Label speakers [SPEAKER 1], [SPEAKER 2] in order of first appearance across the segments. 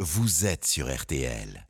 [SPEAKER 1] vous êtes sur RTL.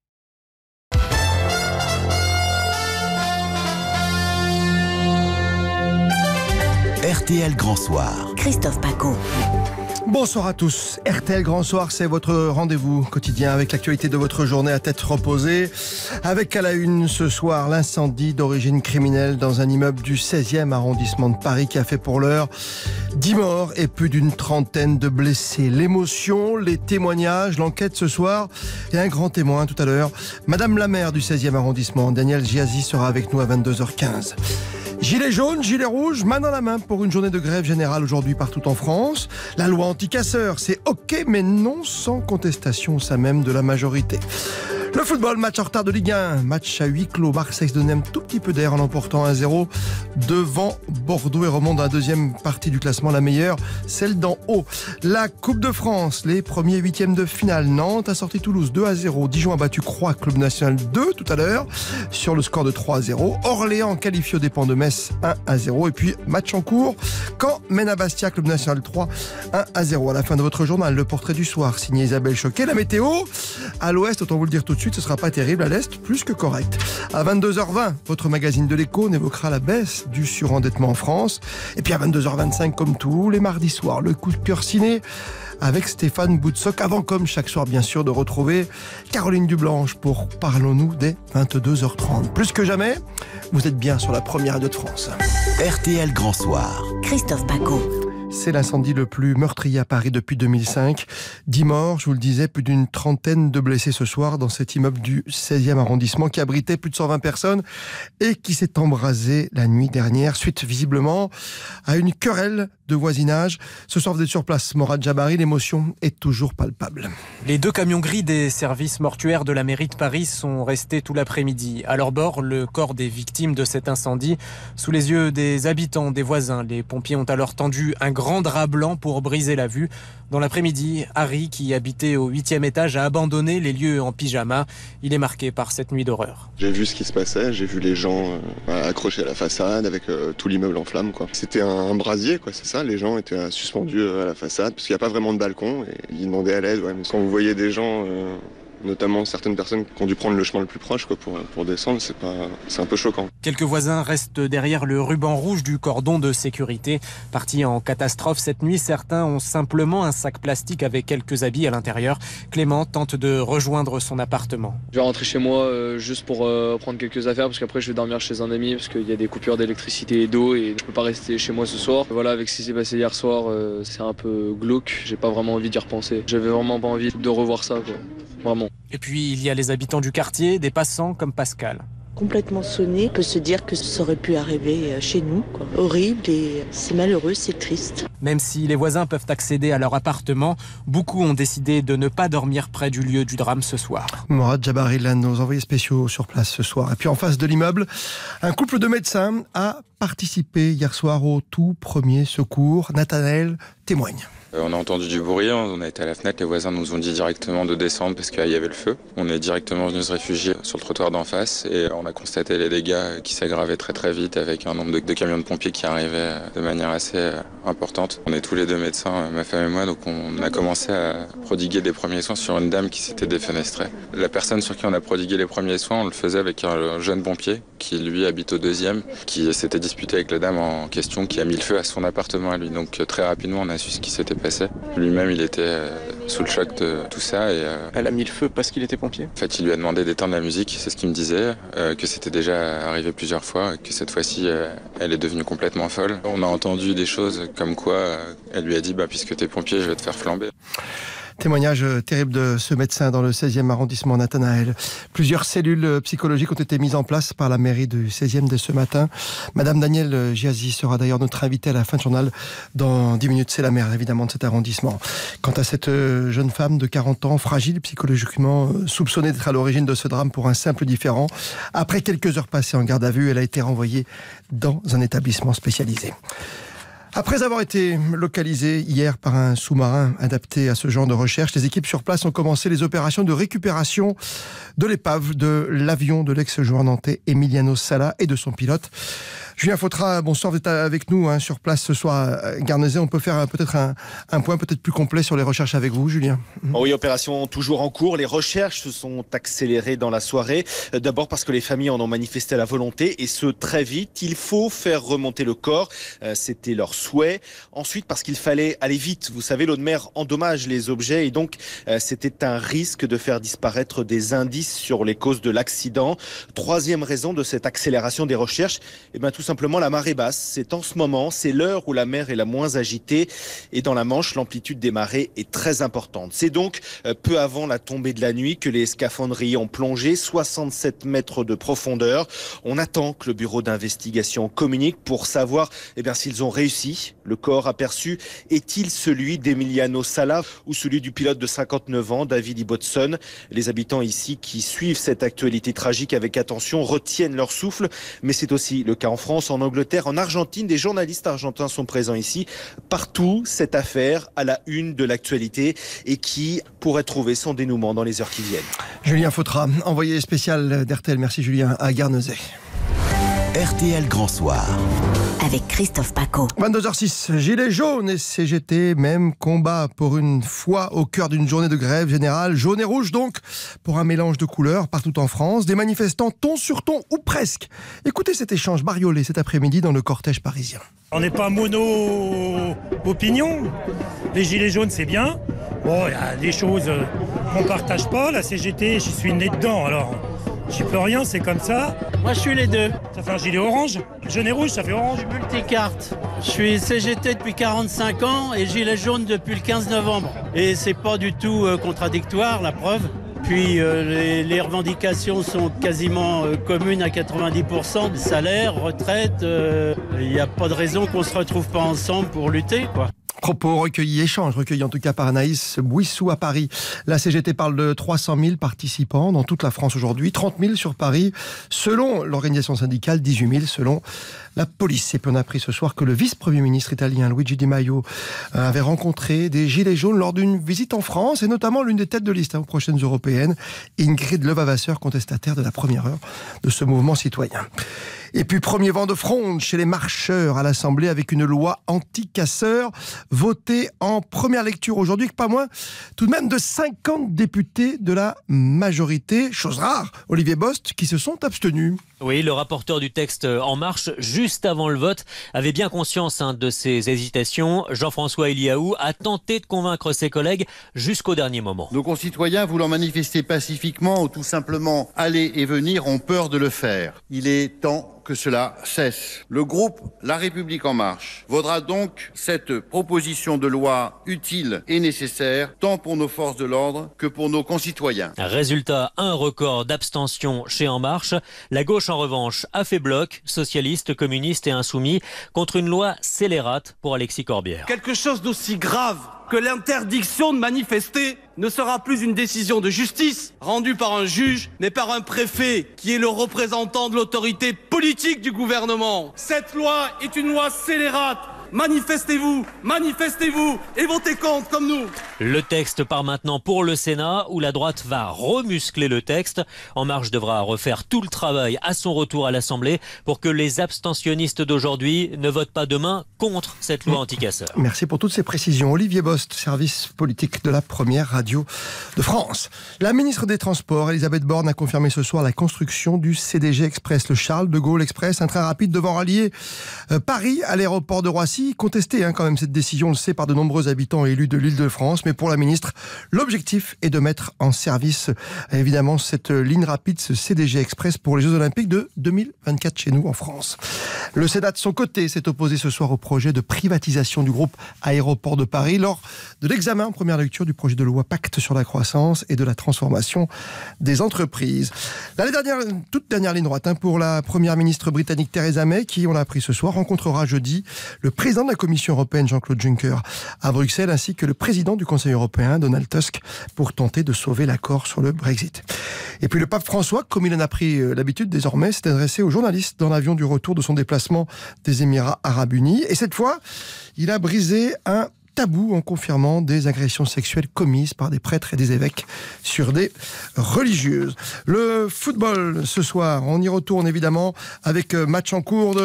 [SPEAKER 1] RTL Grand Soir.
[SPEAKER 2] Christophe Paco.
[SPEAKER 3] Bonsoir à tous. RTL Grand Soir, c'est votre rendez-vous quotidien avec l'actualité de votre journée à tête reposée. Avec à la une ce soir l'incendie d'origine criminelle dans un immeuble du 16e arrondissement de Paris qui a fait pour l'heure 10 morts et plus d'une trentaine de blessés. L'émotion, les témoignages, l'enquête ce soir et un grand témoin tout à l'heure. Madame la maire du 16e arrondissement, Danielle Giasi, sera avec nous à 22h15. Gilets jaunes, gilets rouges, main dans la main pour une journée de grève générale aujourd'hui partout en France. La loi anti-casseurs, c'est ok, mais non sans contestation au sein même de la majorité. Le football, match en retard de Ligue 1, match à huis clos. Marseille se donnait un tout petit peu d'air en emportant 1-0 devant Bordeaux et remonte dans la deuxième partie du classement, la meilleure, celle d'en haut. La Coupe de France, les premiers huitièmes de finale. Nantes a sorti Toulouse 2-0. Dijon a battu Croix, Club National 2 tout à l'heure sur le score de 3-0. Orléans qualifié aux dépens de Metz 1-0. Et puis match en cours, Caen mène à Bastia, Club National 3 1-0. À la fin de votre journal, le portrait du soir signé Isabelle Choquet. La météo, à l'ouest, autant vous le dire tout de suite, ce sera pas terrible, à l'est, plus que correct. À 22h20, votre magazine de l'écho évoquera la baisse du surendettement en France. Et puis à 22h25, comme tous les mardis soirs, le coup de cœur ciné avec Stéphane Boutsock, avant comme chaque soir bien sûr de retrouver Caroline Dublanche pour Parlons-nous dès 22h30. Plus que jamais, vous êtes bien sur la première radio de France.
[SPEAKER 1] RTL Grand Soir.
[SPEAKER 2] Christophe Paco.
[SPEAKER 3] C'est l'incendie le plus meurtrier à Paris depuis 2005. 10 morts, je vous le disais, plus d'une trentaine de blessés ce soir dans cet immeuble du 16e arrondissement qui abritait plus de 120 personnes et qui s'est embrasé la nuit dernière suite visiblement à une querelle de voisinage. Ce soir, vous êtes sur place, Morad Jabari, l'émotion est toujours palpable.
[SPEAKER 4] Les 2 camions gris des services mortuaires de la mairie de Paris sont restés tout l'après-midi. À leur bord, le corps des victimes de cet incendie. Sous les yeux des habitants, des voisins, les pompiers ont alors tendu un grand drap blanc pour briser la vue. Dans l'après-midi, Harry, qui habitait au 8e étage, a abandonné les lieux en pyjama. Il est marqué par cette nuit d'horreur.
[SPEAKER 5] J'ai vu ce qui se passait, j'ai vu les gens accrochés à la façade avec tout l'immeuble en flammes, quoi. C'était un brasier, quoi, c'est ça. Les gens étaient suspendus à la façade parce qu'il n'y a pas vraiment de balcon et ils demandaient à l'aide. Ouais. Mais quand vous voyez des gens, notamment certaines personnes qui ont dû prendre le chemin le plus proche, quoi, pour descendre, c'est un peu choquant.
[SPEAKER 4] Quelques voisins restent derrière le ruban rouge du cordon de sécurité. Partis en catastrophe cette nuit, certains ont simplement un sac plastique avec quelques habits à l'intérieur. Clément tente de rejoindre son appartement.
[SPEAKER 6] Je vais rentrer chez moi juste pour prendre quelques affaires parce qu'après je vais dormir chez un ami parce qu'il y a des coupures d'électricité et d'eau et je peux pas rester chez moi ce soir. Voilà, avec ce qui s'est passé hier soir, c'est un peu glauque. J'ai pas vraiment envie d'y repenser. J'avais vraiment pas envie de revoir ça, quoi. Vraiment.
[SPEAKER 4] Et puis il y a les habitants du quartier, des passants comme Pascal.
[SPEAKER 7] Complètement sonné, on peut se dire que ça aurait pu arriver chez nous, quoi. Horrible et c'est malheureux, c'est triste.
[SPEAKER 4] Même si les voisins peuvent accéder à leur appartement, beaucoup ont décidé de ne pas dormir près du lieu du drame ce soir.
[SPEAKER 3] Morad Jabari, l'un de nos envoyés spéciaux sur place ce soir. Et puis en face de l'immeuble, un couple de médecins a participé hier soir au tout premier secours. Nathanaël témoigne.
[SPEAKER 8] On a entendu du bruit, on a été à la fenêtre, les voisins nous ont dit directement de descendre parce qu'il y avait le feu. On est directement venu se réfugier sur le trottoir d'en face et on a constaté les dégâts qui s'aggravaient très très vite avec un nombre de camions de pompiers qui arrivaient de manière assez importante. On est tous les 2 médecins, ma femme et moi, donc on a commencé à prodiguer des premiers soins sur une dame qui s'était défenestrée. La personne sur qui on a prodigué les premiers soins, on le faisait avec un jeune pompier qui lui habite au 2e, qui s'était disputé avec la dame en question, qui a mis le feu à son appartement à lui. Donc très rapidement on a su ce qui s'était passé. Lui-même, il était sous le choc de tout ça. Et,
[SPEAKER 4] Elle a mis le feu parce qu'il était pompier.
[SPEAKER 8] En fait, il lui a demandé d'éteindre la musique, c'est ce qu'il me disait, que c'était déjà arrivé plusieurs fois, que cette fois-ci, elle est devenue complètement folle. On a entendu des choses comme quoi elle lui a dit puisque t'es pompier, je vais te faire flamber.
[SPEAKER 3] Témoignage terrible de ce médecin dans le 16e arrondissement, Nathanaël. Plusieurs cellules psychologiques ont été mises en place par la mairie du 16e dès ce matin. Madame Danielle Giasi sera d'ailleurs notre invitée à la fin de journal dans 10 minutes. C'est la maire, évidemment, de cet arrondissement. Quant à cette jeune femme de 40 ans, fragile psychologiquement, soupçonnée d'être à l'origine de ce drame pour un simple différend, après quelques heures passées en garde à vue, elle a été renvoyée dans un établissement spécialisé. Après avoir été localisées hier par un sous-marin adapté à ce genre de recherche, les équipes sur place ont commencé les opérations de récupération de l'épave de l'avion de l'ex-joueur nantais Emiliano Sala et de son pilote. Julien Fautra, bonsoir, vous êtes avec nous sur place ce soir à Guernesey. On peut faire peut-être un point peut-être plus complet sur les recherches avec vous, Julien.
[SPEAKER 2] Oui, opération toujours en cours. Les recherches se sont accélérées dans la soirée. D'abord parce que les familles en ont manifesté la volonté et ce très vite. Il faut faire remonter le corps. C'était leur souhait. Ensuite parce qu'il fallait aller vite. Vous savez, l'eau de mer endommage les objets et donc c'était un risque de faire disparaître des indices sur les causes de l'accident. Troisième raison de cette accélération des recherches, tout simplement la marée basse. C'est en ce moment, c'est l'heure où la mer est la moins agitée et dans la Manche, l'amplitude des marées est très importante. C'est donc peu avant la tombée de la nuit que les scaphandriers ont plongé 67 mètres de profondeur. On attend que le bureau d'investigation communique pour savoir s'ils ont réussi. Le corps aperçu est-il celui d'Emiliano Sala ou celui du pilote de 59 ans, David Ibbotson? Les habitants ici qui suivent cette actualité tragique avec attention retiennent leur souffle, mais c'est aussi le cas en France, en Angleterre, en Argentine. Des journalistes argentins sont présents ici. Partout, cette affaire à la une de l'actualité et qui pourrait trouver son dénouement dans les heures qui viennent.
[SPEAKER 3] Julien Fautra, envoyé spécial d'RTL. Merci Julien, à Guernesey.
[SPEAKER 1] RTL Grand Soir.
[SPEAKER 9] Avec Christophe Paco.
[SPEAKER 3] 22h06, Gilets jaunes et CGT, même combat pour une fois au cœur d'une journée de grève générale, jaune et rouge donc, pour un mélange de couleurs partout en France. Des manifestants ton sur ton ou presque. Écoutez cet échange bariolé cet après-midi dans le cortège parisien.
[SPEAKER 10] On n'est pas mono-opinion. Les Gilets jaunes, c'est bien. Bon, il y a des choses qu'on ne partage pas. La CGT, j'y suis né dedans, alors j'y peux rien, c'est comme ça.
[SPEAKER 11] Moi, je suis les deux.
[SPEAKER 10] Ça fait un gilet orange. Jaune et rouge, ça fait orange.
[SPEAKER 11] Multicarte. Je suis CGT depuis 45 ans et gilet jaune depuis le 15 novembre. Et c'est pas du tout contradictoire, la preuve. Puis les revendications sont quasiment communes à 90%. Salaire, retraite, il n'y a pas de raison qu'on ne se retrouve pas ensemble pour lutter, quoi.
[SPEAKER 3] Propos recueillis, échanges recueillis en tout cas par Anaïs Bouissou à Paris. La CGT parle de 300 000 participants dans toute la France aujourd'hui, 30 000 sur Paris, selon l'organisation syndicale, 18 000 selon la police. Et puis on a appris ce soir que le vice-premier ministre italien Luigi Di Maio avait rencontré des Gilets jaunes lors d'une visite en France, et notamment l'une des têtes de liste aux prochaines européennes, Ingrid Levavasseur, contestataire de la première heure de ce mouvement citoyen. Et puis premier vent de fronde chez les marcheurs à l'Assemblée avec une loi anti-casseurs votée en première lecture aujourd'hui, que pas moins tout de même de 50 députés de la majorité, chose rare, Olivier Bost, qui se sont abstenus.
[SPEAKER 12] Oui, le rapporteur du texte En Marche, juste avant le vote, avait bien conscience de ses hésitations. Jean-François Eliaou a tenté de convaincre ses collègues jusqu'au dernier moment.
[SPEAKER 13] Nos concitoyens voulant manifester pacifiquement ou tout simplement aller et venir ont peur de le faire. Il est temps que cela cesse. Le groupe La République En Marche votera donc cette proposition de loi utile et nécessaire, tant pour nos forces de l'ordre que pour nos concitoyens.
[SPEAKER 12] Résultat, un record d'abstention chez En Marche. La gauche, en revanche, a fait bloc, socialistes, communistes et insoumis, contre une loi scélérate pour Alexis Corbière.
[SPEAKER 14] Quelque chose d'aussi grave que l'interdiction de manifester ne sera plus une décision de justice rendue par un juge, mais par un préfet qui est le représentant de l'autorité politique du gouvernement. Cette loi est une loi scélérate. Manifestez-vous et votez contre comme nous.
[SPEAKER 12] Le texte part maintenant pour le Sénat où la droite va remuscler le texte. En Marche devra refaire tout le travail à son retour à l'Assemblée pour que les abstentionnistes d'aujourd'hui ne votent pas demain contre cette loi anti-casseurs.
[SPEAKER 3] Merci pour toutes ces précisions. Olivier Bost, service politique de la première radio de France. La ministre des Transports, Elisabeth Borne, a confirmé ce soir la construction du CDG Express, le Charles de Gaulle Express, un train rapide devant rallier Paris à l'aéroport de Roissy. Contestée quand même cette décision, on le sait, par de nombreux habitants et élus de l'Île-de-France. Mais pour la ministre, l'objectif est de mettre en service évidemment cette ligne rapide, ce CDG Express pour les Jeux Olympiques de 2024 chez nous en France. Le Sénat de son côté s'est opposé ce soir au projet de privatisation du groupe Aéroports de Paris lors de l'examen en première lecture du projet de loi Pacte sur la croissance et de la transformation des entreprises. Toute dernière ligne droite pour la première ministre britannique Theresa May qui, on l'a appris ce soir, rencontrera jeudi le président de la Commission européenne Jean-Claude Juncker à Bruxelles ainsi que le président du Conseil européen Donald Tusk pour tenter de sauver l'accord sur le Brexit. Et puis le pape François, comme il en a pris l'habitude désormais, s'est adressé aux journalistes dans l'avion du retour de son déplacement des Émirats Arabes Unis. Et cette fois, il a brisé un tabou en confirmant des agressions sexuelles commises par des prêtres et des évêques sur des religieuses. Le football ce soir, on y retourne évidemment avec des matchs en cours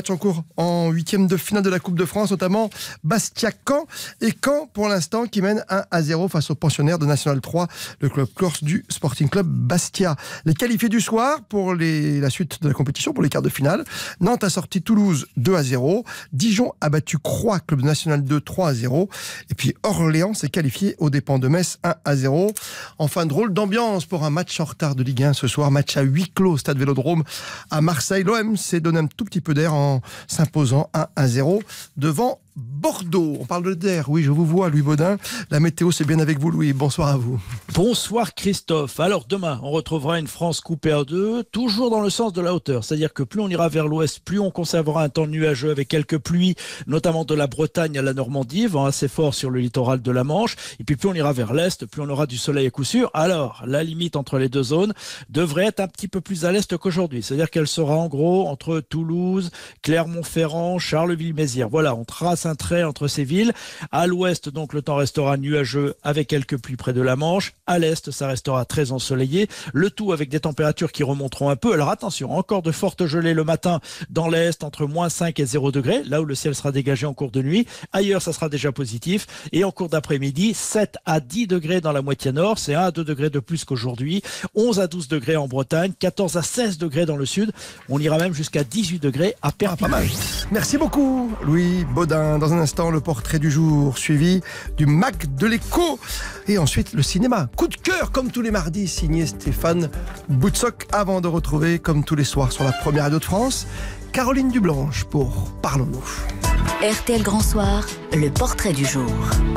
[SPEAKER 3] en 8e de finale de la Coupe de France, notamment Bastia-Caen. Et Caen, pour l'instant, qui mène 1-0 face aux pensionnaires de National 3, le club corse du Sporting Club Bastia. Les qualifiés du soir pour la suite de la compétition, pour les quarts de finale. Nantes a sorti Toulouse 2-0. Dijon a battu Croix, club de National 2, 3-0. Et puis Orléans s'est qualifié aux dépens de Metz, 1-0. Enfin, drôle d'ambiance pour un match en retard de Ligue 1 ce soir. Match à huis clos, Stade Vélodrome à Marseille. L'OM s'est donné un tout petit peu d'air en s'imposant 1-0 devant Bordeaux. On parle d'air, oui, je vous vois, Louis Baudin. La météo, c'est bien avec vous, Louis. Bonsoir à vous.
[SPEAKER 15] Bonsoir, Christophe. Alors, demain, on retrouvera une France coupée en deux, toujours dans le sens de la hauteur. C'est-à-dire que plus on ira vers l'ouest, plus on conservera un temps nuageux avec quelques pluies, notamment de la Bretagne à la Normandie, vent assez fort sur le littoral de la Manche. Et puis, plus on ira vers l'est, plus on aura du soleil à coup sûr. Alors, la limite entre les deux zones devrait être un petit peu plus à l'est qu'aujourd'hui. C'est-à-dire qu'elle sera en gros entre Toulouse, Clermont-Ferrand, Charleville-Mézières. Voilà, on trace un trait entre ces villes. À l'ouest, donc, le temps restera nuageux avec quelques pluies près de la Manche. À l'est, ça restera très ensoleillé. Le tout avec des températures qui remonteront un peu. Alors attention, encore de fortes gelées le matin dans l'est, entre moins 5 et 0 degrés, là où le ciel sera dégagé en cours de nuit. Ailleurs, ça sera déjà positif. Et en cours d'après-midi, 7 à 10 degrés dans la moitié nord. C'est 1 à 2 degrés de plus qu'aujourd'hui. 11 à 12 degrés en Bretagne. 14 à 16 degrés dans le sud. On ira même jusqu'à 18 degrés à Perpignan.
[SPEAKER 3] Pas mal. Merci beaucoup, Louis Baudin. Dans un instant, le portrait du jour, suivi du Mac de l'écho. Et ensuite, le cinéma. Coup de cœur, comme tous les mardis, signé Stéphane Boutsock. Avant de retrouver, comme tous les soirs, sur la première radio de France, Caroline Dublanche pour Parlons-nous.
[SPEAKER 9] RTL Grand Soir, le portrait du jour.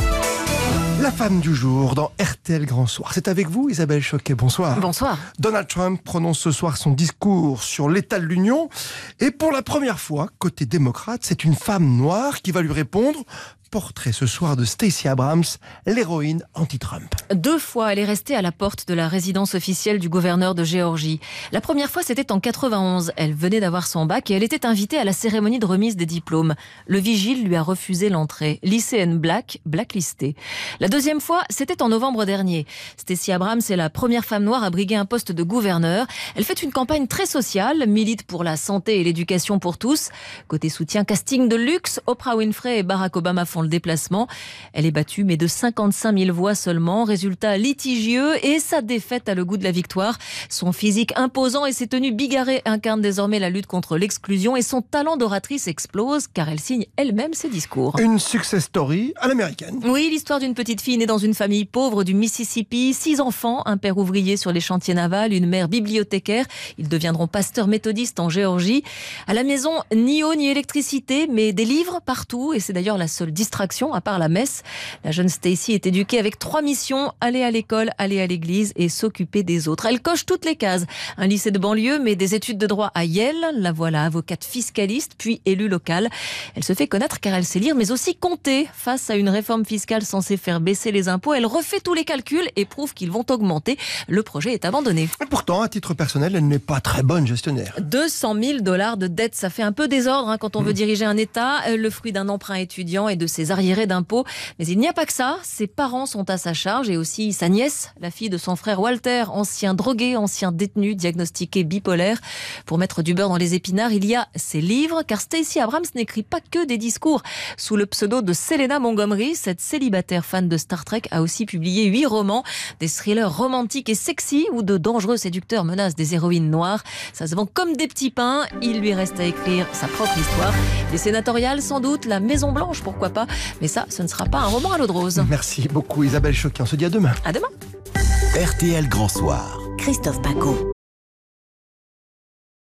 [SPEAKER 3] La femme du jour dans RTL Grand Soir. C'est avec vous, Isabelle Choquet. Bonsoir.
[SPEAKER 16] Bonsoir.
[SPEAKER 3] Donald Trump prononce ce soir son discours sur l'état de l'Union. Et pour la première fois, côté démocrate, c'est une femme noire qui va lui répondre. Portrait ce soir de Stacey Abrams, l'héroïne anti-Trump.
[SPEAKER 16] 2 fois, elle est restée à la porte de la résidence officielle du gouverneur de Géorgie. La première fois, c'était en 91. Elle venait d'avoir son bac et elle était invitée à la cérémonie de remise des diplômes. Le vigile lui a refusé l'entrée. Lycéenne blacklistée. La deuxième fois, c'était en novembre dernier. Stacey Abrams est la première femme noire à briguer un poste de gouverneur. Elle fait une campagne très sociale, milite pour la santé et l'éducation pour tous. Côté soutien, casting de luxe, Oprah Winfrey et Barack Obama font le déplacement. Elle est battue, mais de 55 000 voix seulement. Résultat litigieux et sa défaite a le goût de la victoire. Son physique imposant et ses tenues bigarrées incarnent désormais la lutte contre l'exclusion et son talent d'oratrice explose car elle signe elle-même ses discours.
[SPEAKER 3] Une success story à l'américaine.
[SPEAKER 16] Oui, l'histoire d'une petite fille née dans une famille pauvre du Mississippi. 6 enfants, un père ouvrier sur les chantiers navals, une mère bibliothécaire. Ils deviendront pasteurs méthodistes en Géorgie. À la maison, ni eau ni électricité, mais des livres partout et c'est d'ailleurs la seule distraction à part la messe. La jeune Stacey est éduquée avec 3 missions, aller à l'école, aller à l'église et s'occuper des autres. Elle coche toutes les cases. Un lycée de banlieue, mais des études de droit à Yale. La voilà avocate fiscaliste, puis élue locale. Elle se fait connaître car elle sait lire, mais aussi compter. Face à une réforme fiscale censée faire baisser les impôts, elle refait tous les calculs et prouve qu'ils vont augmenter. Le projet est abandonné.
[SPEAKER 3] Et pourtant, à titre personnel, elle n'est pas très bonne gestionnaire.
[SPEAKER 16] 200 000 $ de dette, ça fait un peu désordre quand on veut diriger un État. Le fruit d'un emprunt étudiant et de ses arriérés d'impôts. Mais il n'y a pas que ça. Ses parents sont à sa charge et aussi sa nièce, la fille de son frère Walter, ancien drogué, ancien détenu, diagnostiqué bipolaire. Pour mettre du beurre dans les épinards, il y a ses livres, car Stacey Abrams n'écrit pas que des discours. Sous le pseudo de Selena Montgomery, cette célibataire fan de Star Trek a aussi publié 8 romans, des thrillers romantiques et sexy où de dangereux séducteurs menacent des héroïnes noires. Ça se vend comme des petits pains. Il lui reste à écrire sa propre histoire. Les sénatoriales, sans doute, la Maison Blanche, pourquoi pas. Mais ça, ce ne sera pas un roman à l'eau de rose.
[SPEAKER 3] Merci beaucoup Isabelle Choquet. On se dit à demain.
[SPEAKER 16] À demain.
[SPEAKER 1] RTL Grand Soir.
[SPEAKER 9] Christophe Paco.